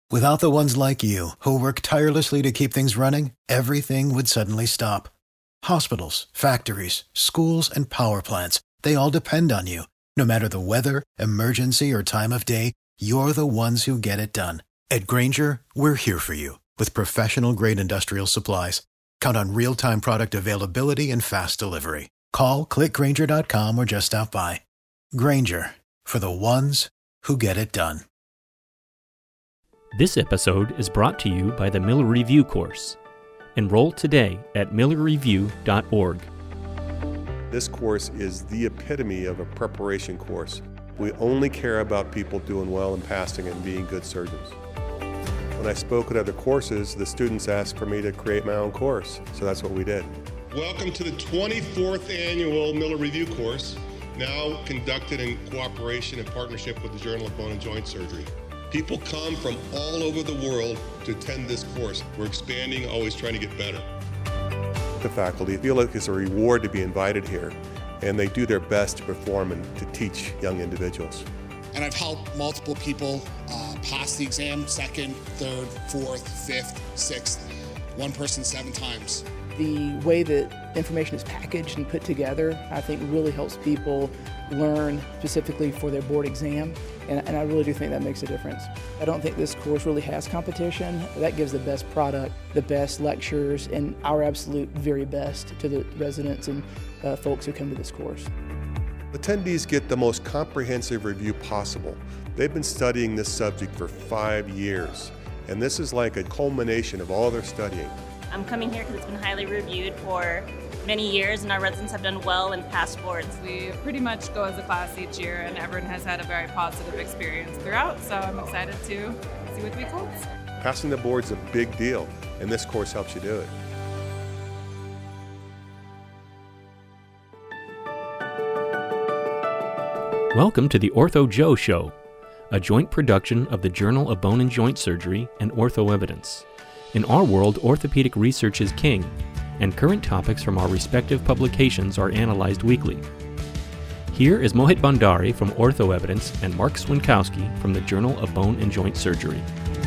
Without the ones like you, who work tirelessly to keep things running, everything would suddenly stop. Hospitals, factories, schools, and power plants, they all depend on you. No matter the weather, emergency, or time of day, you're the ones who get it done. At Grainger, we're here for you with professional-grade industrial supplies. Count on real-time product availability and fast delivery. Call, clickgrainger.com, or just stop by. Grainger, for the ones who get it done. This episode is brought to you by the Miller Review course. Enroll today at millerreview.org. This course is the epitome of a preparation course. We only care about people doing well and passing and being good surgeons. When I spoke at other courses, the students asked for me to create my own course, so that's what we did. Welcome to the 24th annual Miller Review course, now conducted in cooperation and partnership with the Journal of Bone and Joint Surgery. People come from all over the world to attend this course. We're expanding, always trying to get better. The faculty feel like it's a reward to be invited here, and they do their best to perform and to teach young individuals. And I've helped multiple people pass the exam, second, third, fourth, fifth, sixth, one person 7 times. The way that information is packaged and put together, I think really helps people learn specifically for their board exam, and I really do think that makes a difference. I don't think this course really has competition. That gives the best product, the best lectures, and our absolute very best to the residents and folks who come to this course. Attendees get the most comprehensive review possible. They've been studying this subject for 5 years, and this is like a culmination of all their studying. I'm coming here because it's been highly reviewed for many years, and our residents have done well in past boards. We pretty much go as a class each year, and everyone has had a very positive experience throughout, so I'm excited to see what the week holds. Passing the board is a big deal, and this course helps you do it. Welcome to the Ortho Joe Show, a joint production of the Journal of Bone and Joint Surgery and Ortho Evidence. In our world, orthopedic research is king, and current topics from our respective publications are analyzed weekly. Here is Mohit Bhandari from Ortho Evidence and Mark Swinkowski from the Journal of Bone and Joint Surgery.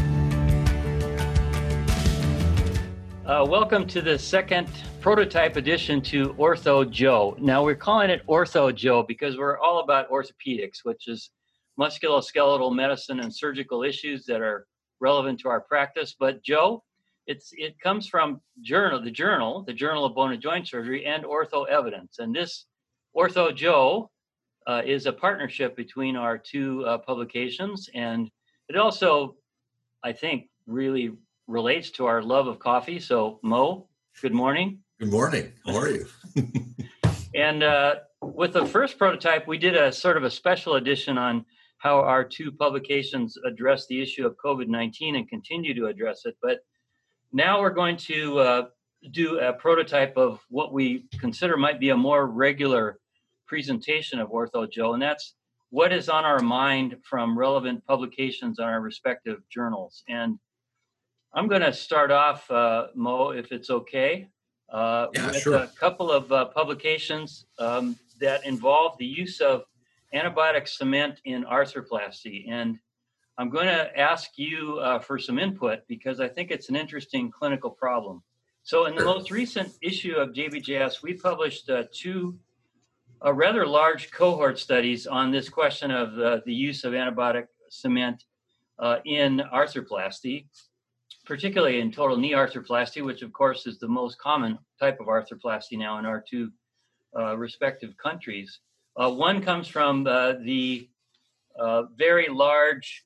Welcome to the second prototype edition to Ortho Joe. Now we're calling it Ortho Joe because we're all about orthopedics, which is musculoskeletal medicine and surgical issues that are relevant to our practice. But Joe, it comes from the Journal of Bone and Joint Surgery, and Ortho Evidence. And this Ortho Joe is a partnership between our two publications. And it also, I think, really relates to our love of coffee. So Mo, good morning. Good morning. How are you? And with the first prototype, we did a sort of a special edition on how our two publications address the issue of COVID-19 and continue to address it. But now we're going to do a prototype of what we consider might be a more regular presentation of Ortho Joe, and that's what is on our mind from relevant publications on our respective journals. And I'm going to start off, Mo, if it's okay, with sure. a couple of publications that involve the use of antibiotic cement in arthroplasty. And I'm going to ask you for some input because I think it's an interesting clinical problem. So in the most recent issue of JBJS, we published two rather large cohort studies on this question of the use of antibiotic cement in arthroplasty, particularly in total knee arthroplasty, which of course is the most common type of arthroplasty now in our two respective countries. One comes from the very large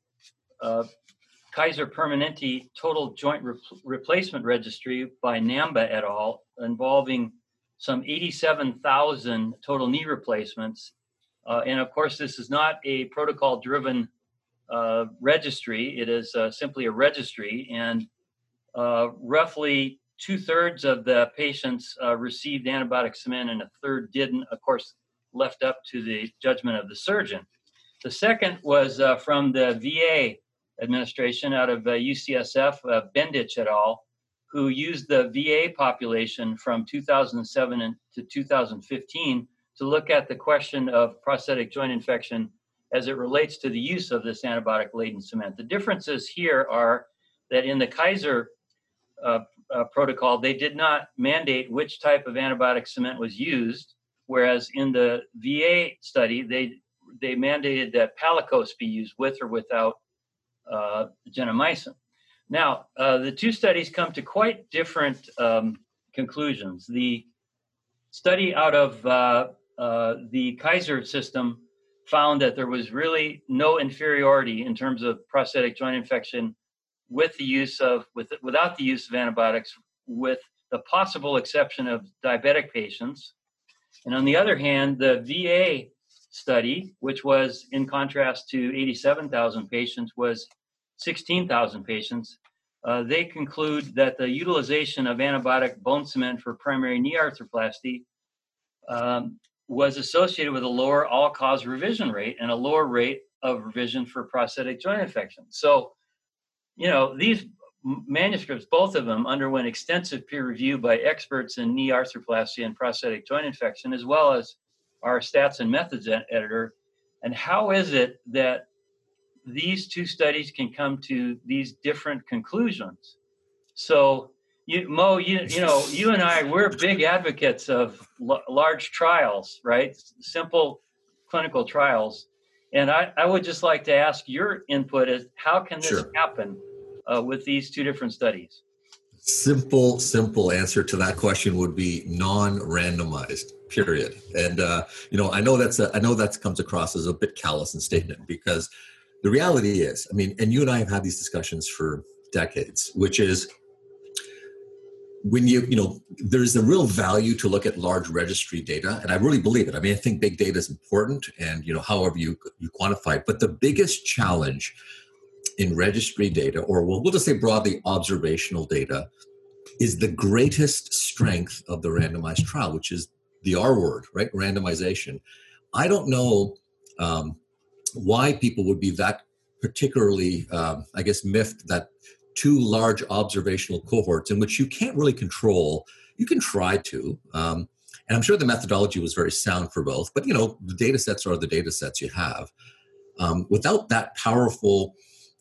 Kaiser Permanente Total Joint Replacement Registry by Namba et al., involving some 87,000 total knee replacements. And of course, this is not a protocol-driven registry. It is simply a registry, and roughly 2/3 of the patients received antibiotic cement and 1/3 didn't, of course, left up to the judgment of the surgeon. The second was from the VA administration out of UCSF, Bendich et al., who used the VA population from 2007 to 2015 to look at the question of prosthetic joint infection as it relates to the use of this antibiotic-laden cement. The differences here are that in the Kaiser protocol, they did not mandate which type of antibiotic cement was used, whereas in the VA study, they mandated that Palicos be used with or without gentamicin. Now, the two studies come to quite different conclusions. The study out of the Kaiser system found that there was really no inferiority in terms of prosthetic joint infection without the use of antibiotics, with the possible exception of diabetic patients. And on the other hand, the VA study, which was in contrast to 87,000 patients, was 16,000 patients. They conclude that the utilization of antibiotic bone cement for primary knee arthroplasty was associated with a lower all-cause revision rate and a lower rate of revision for prosthetic joint infection. So, these manuscripts, both of them, underwent extensive peer review by experts in knee arthroplasty and prosthetic joint infection, as well as our stats and methods editor. And how is it that these two studies can come to these different conclusions? So, Mo, you and I, we're big advocates of large trials, right? Simple clinical trials. And I would just like to ask your input as how can this happen with these two different studies? Simple answer to that question would be non-randomized, period. And, I know that comes across as a bit callous in statement, because the reality is, and you and I have had these discussions for decades, which is, when there's a real value to look at large registry data, and I really believe it. I think big data is important, and however you quantify it. But the biggest challenge in registry data, or we'll just say broadly observational data, is the greatest strength of the randomized trial, which is the R word, right? Randomization. I don't know why people would be that particularly, miffed that two large observational cohorts in which you can't really control, you can try to, and I'm sure the methodology was very sound for both, but the data sets are the data sets you have. Without that powerful,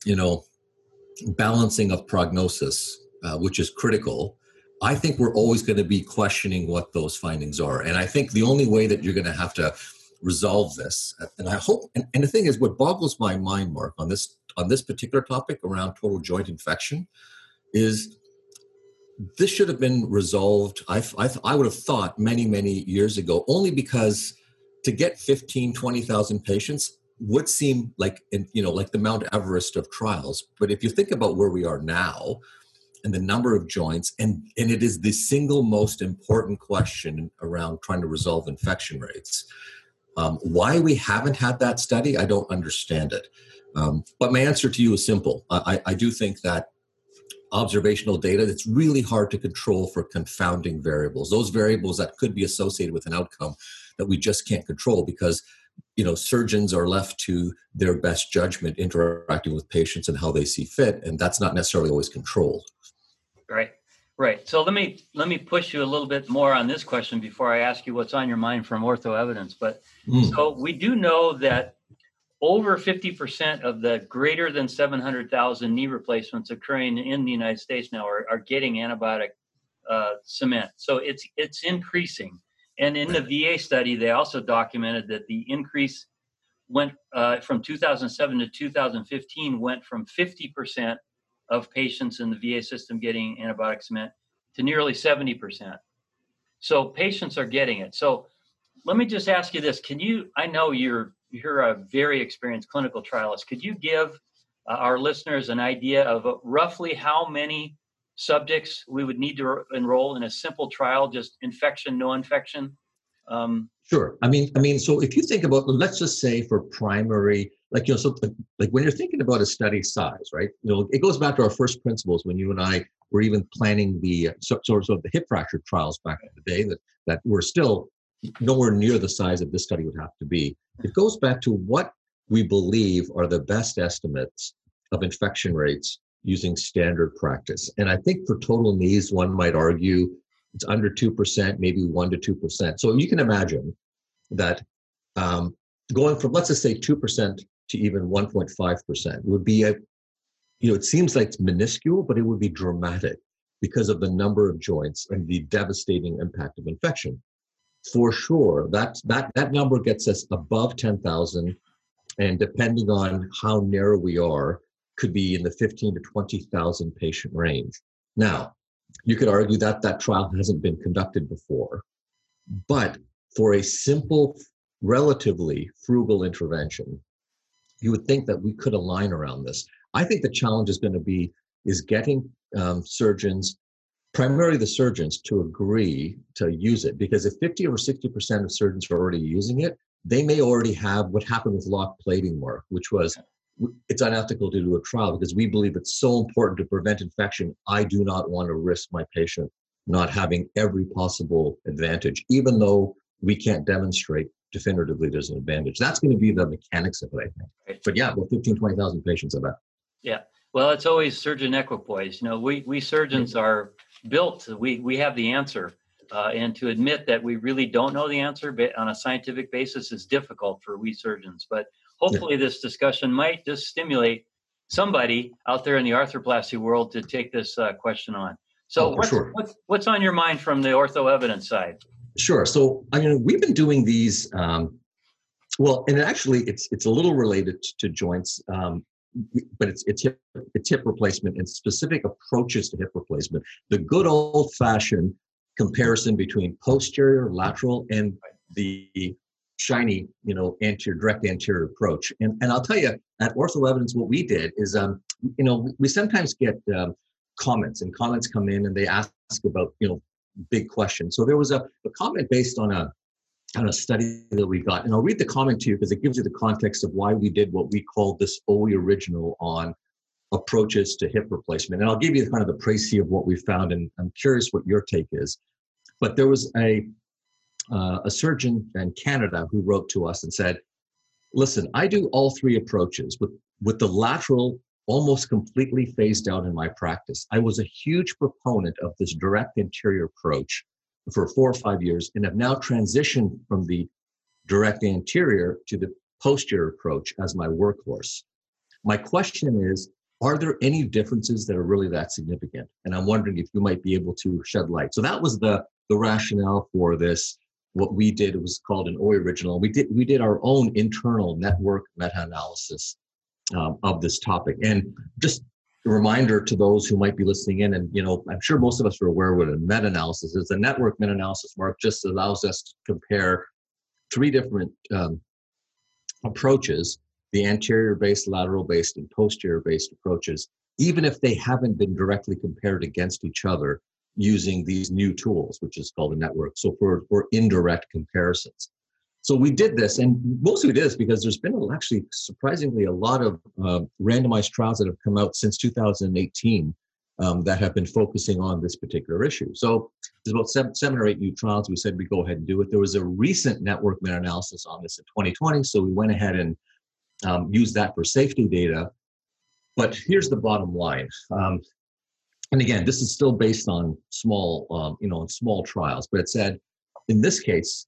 balancing of prognosis, which is critical, I think we're always going to be questioning what those findings are. And I think the only way that you're going to have to resolve this, and I hope, and the thing is, what boggles my mind, Mark, on this particular topic around total joint infection, is this should have been resolved, I would have thought, many, many years ago, only because to get 15, 20,000 patients would seem like the Mount Everest of trials. But if you think about where we are now and the number of joints, and it is the single most important question around trying to resolve infection rates, why we haven't had that study, I don't understand it. But my answer to you is simple. I do think that observational data, it's really hard to control for confounding variables, those variables that could be associated with an outcome that we just can't control, because surgeons are left to their best judgment interacting with patients and how they see fit, and that's not necessarily always controlled. Right. So let me push you a little bit more on this question before I ask you what's on your mind from ortho evidence. But so we do know that over 50% of the greater than 700,000 knee replacements occurring in the United States now are getting antibiotic cement. So it's increasing. And in the VA study, they also documented that the increase went from 2007 to 2015 went from 50% of patients in the VA system getting antibiotic cement to nearly 70%. So patients are getting it. So let me just ask you this. I know you're a very experienced clinical trialist. Could you give our listeners an idea of roughly how many subjects we would need to enroll in a simple trial, just infection, no infection? Sure. So if you think about, let's just say for primary, like when you're thinking about a study size, right? It goes back to our first principles when you and I were even planning the sort of the hip fracture trials back in the day that were still nowhere near the size that this study would have to be. It goes back to what we believe are the best estimates of infection rates using standard practice. And I think for total knees, one might argue it's under 2%, maybe 1% to 2%. So you can imagine that going from, let's just say 2% to even 1.5% would be it seems like it's minuscule, but it would be dramatic because of the number of joints and the devastating impact of infection. For sure, that number gets us above 10,000, and depending on how narrow we are, could be in the 15 to 20,000 patient range. Now, you could argue that that trial hasn't been conducted before, but for a simple, relatively frugal intervention, you would think that we could align around this. I think the challenge is going to be getting surgeons, primarily the surgeons, to agree to use it, because if 50 or 60% of surgeons are already using it, they may already have what happened with lock plating work, which was it's unethical to do a trial because we believe it's so important to prevent infection. I do not want to risk my patient not having every possible advantage, even though we can't demonstrate definitively there's an advantage. That's going to be the mechanics of it, I think. Right. But yeah, about 15, 20,000 patients, I bet. Yeah. Well, it's always surgeon equipoise. We surgeons are built, we have the answer. And to admit that we really don't know the answer on a scientific basis is difficult for we surgeons. But hopefully this discussion might just stimulate somebody out there in the arthroplasty world to take this question on. So what's on your mind from the ortho evidence side? Sure. So, we've been doing these, and actually it's a little related to joints, but it's hip replacement and specific approaches to hip replacement. The good old-fashioned comparison between posterior, lateral, and the shiny, direct anterior approach. And I'll tell you, at Ortho Evidence, what we did is, we sometimes get comments, and comments come in and they ask about, big questions. So there was a comment based on a study that we got, and I'll read the comment to you because it gives you the context of why we did what we called this OE original on approaches to hip replacement. And I'll give you kind of the précis of what we found, and I'm curious what your take is. But there was a surgeon in Canada who wrote to us and said, listen, I do all three approaches with the lateral almost completely phased out in my practice. I was a huge proponent of this direct anterior approach for 4 or 5 years and have now transitioned from the direct anterior to the posterior approach as my workhorse. My question is, are there any differences that are really that significant? And I'm wondering if you might be able to shed light. So that was the rationale for this. What we did, it was called an OE original. We did our own internal network meta-analysis of this topic. And just a reminder to those who might be listening in, and I'm sure most of us are aware what a meta-analysis is. The network meta-analysis, Mark, just allows us to compare 3 different approaches, the anterior-based, lateral-based, and posterior-based approaches, even if they haven't been directly compared against each other using these new tools, which is called a network. So for indirect comparisons. So we did this, and mostly we did this because there's been actually surprisingly a lot of randomized trials that have come out since 2018 that have been focusing on this particular issue. So there's about seven or 8 new trials. We said we go ahead and do it. There was a recent network meta-analysis on this in 2020, so we went ahead and used that for safety data. But here's the bottom line. And again, this is still based on small, small trials, but it said, in this case,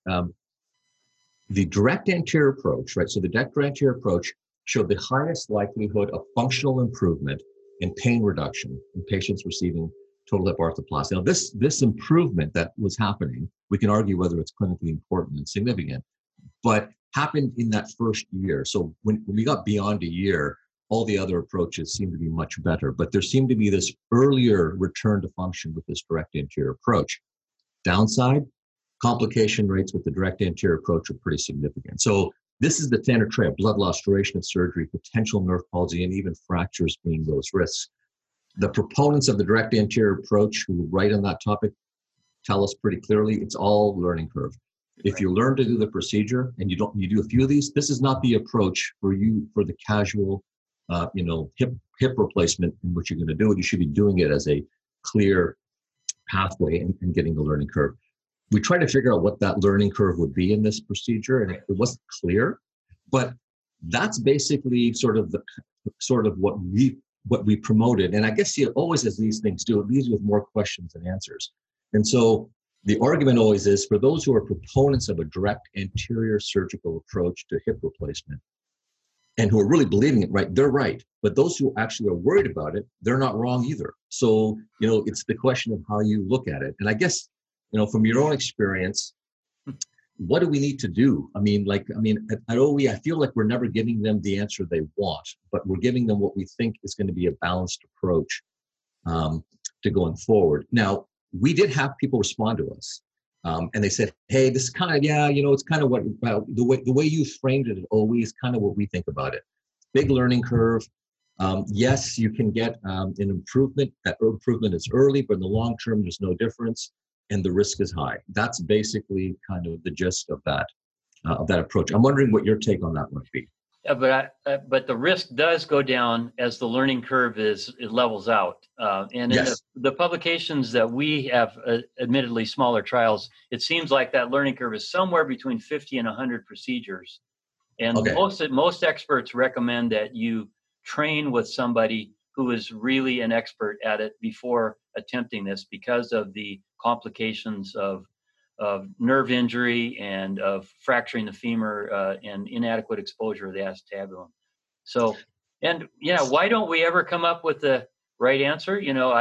the direct anterior approach, right? So the direct anterior approach showed the highest likelihood of functional improvement and pain reduction in patients receiving total hip arthroplasty. Now, this improvement that was happening, we can argue whether it's clinically important and significant, but happened in that first year. So when we got beyond a year, all the other approaches seemed to be much better, but there seemed to be this earlier return to function with this direct anterior approach. Downside, complication rates with the direct anterior approach are pretty significant. So this is the standard tray of blood loss, duration of surgery, potential nerve palsy, and even fractures being those risks. The proponents of the direct anterior approach who write on that topic tell us pretty clearly it's all learning curve. If you learn to do the procedure and you do a few of these, this is not the approach for you for the casual hip replacement in which you're going to do it. You should be doing it as a clear pathway and getting the learning curve. We tried to figure out what that learning curve would be in this procedure, and it wasn't clear, but that's basically sort of what we promoted. And I guess always, as these things do, it leaves you with more questions than answers. And so the argument always is for those who are proponents of a direct anterior surgical approach to hip replacement and who are really believing it right, they're right. But those who actually are worried about it, they're not wrong either. So, it's the question of how you look at it. And I guess, from your own experience, what do we need to do? At OE, I feel like we're never giving them the answer they want, but we're giving them what we think is going to be a balanced approach to going forward. Now, we did have people respond to us, and they said, "Hey, this is kind of it's kind of what the way you framed it at OE is kind of what we think about it. Big learning curve. Yes, you can get an improvement. That improvement is early, but in the long term, there's no difference, and the risk is high." That's basically kind of the gist of that approach. I'm wondering what your take on that would be. Yeah, but the risk does go down as the learning curve it levels out. And in the publications that we have, admittedly smaller trials, it seems like that learning curve is somewhere between 50 and 100 procedures. And most experts recommend that you train with somebody who is really an expert at it before attempting this because of the complications of nerve injury and of fracturing the femur and inadequate exposure of the acetabulum. So, and why don't we ever come up with the right answer?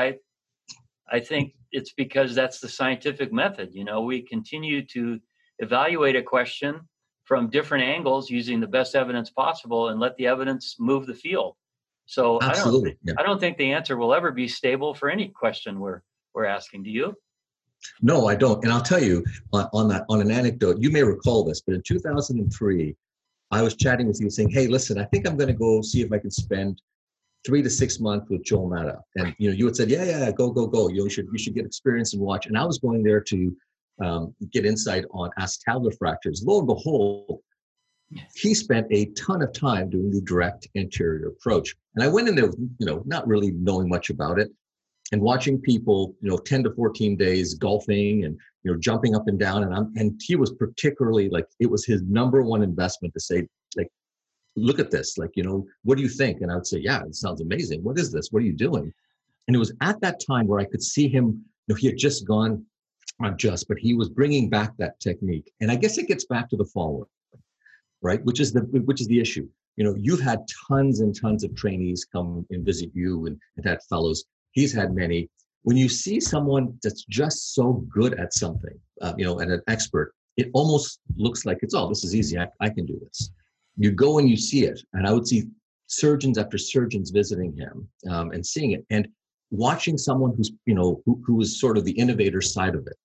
I think it's because that's the scientific method. We continue to evaluate a question from different angles using the best evidence possible and let the evidence move the field. So absolutely. I don't think the answer will ever be stable for any question we're asking. Do you? No, I don't. And I'll tell you on an anecdote, you may recall this, but in 2003, I was chatting with you saying, "Hey, listen, I think I'm going to go see if I can spend 3 to 6 months with Joel Natta." And, you had said, yeah, go. You should get experience and watch. And I was going there to get insight on acetabular fractures. Lo and behold, he spent a ton of time doing the direct anterior approach. And I went in there, not really knowing much about it. And watching people, 10 to 14 days golfing and, jumping up and down. And he was particularly it was his number one investment to say, look at this, what do you think? And I would say, yeah, it sounds amazing. What is this? What are you doing? And it was at that time where I could see him, he had just gone, but he was bringing back that technique. And I guess it gets back to the following, right? Which is the issue. You've had tons and tons of trainees come and visit you and had fellows. He's had many. When you see someone that's just so good at something, and an expert, it almost looks like this is easy. I can do this. You go and you see it. And I would see surgeons after surgeons visiting him and seeing it and watching someone who's, who is sort of the innovator side of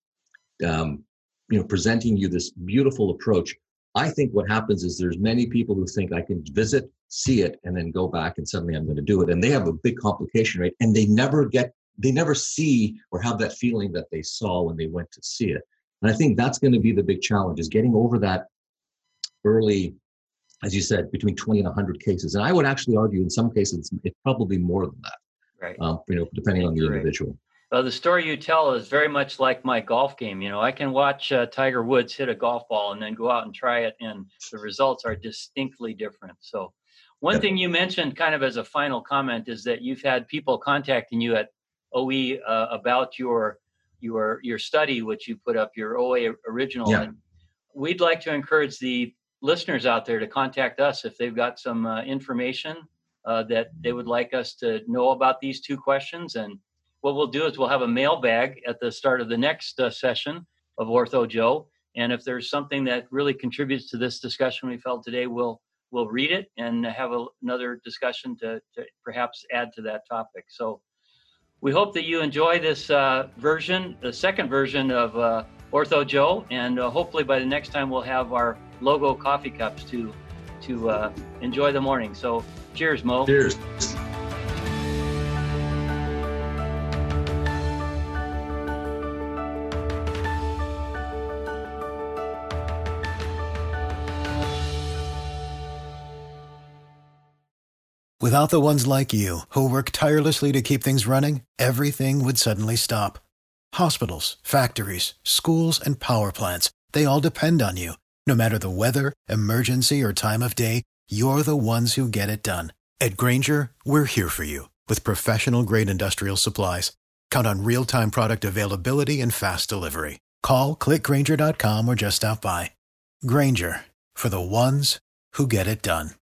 it, presenting you this beautiful approach. I think what happens is there's many people who think I can visit, see it, and then go back and suddenly I'm going to do it. And they have a big complication rate and they never see or have that feeling that they saw when they went to see it. And I think that's going to be the big challenge, is getting over that early, as you said, between 20 and 100 cases. And I would actually argue in some cases, it's probably more than that, right? Depending on the individual. Well, the story you tell is very much like my golf game. I can watch Tiger Woods hit a golf ball and then go out and try it, and the results are distinctly different. So one thing you mentioned kind of as a final comment is that you've had people contacting you at OE about your study, which you put up, your OA original. Yeah. And we'd like to encourage the listeners out there to contact us if they've got some information that they would like us to know about these two questions. And what we'll do is we'll have a mailbag at the start of the next session of Ortho Joe. And if there's something that really contributes to this discussion we felt today, we'll read it and have another discussion to perhaps add to that topic. So we hope that you enjoy this version, the second version of Ortho Joe. And hopefully by the next time we'll have our logo coffee cups to enjoy the morning. So cheers, Mo. Cheers. Without the ones like you, who work tirelessly to keep things running, everything would suddenly stop. Hospitals, factories, schools, and power plants, they all depend on you. No matter the weather, emergency, or time of day, you're the ones who get it done. At Grainger, we're here for you with professional-grade industrial supplies. Count on real-time product availability and fast delivery. Call, click Grainger.com, or just stop by. Grainger, for the ones who get it done.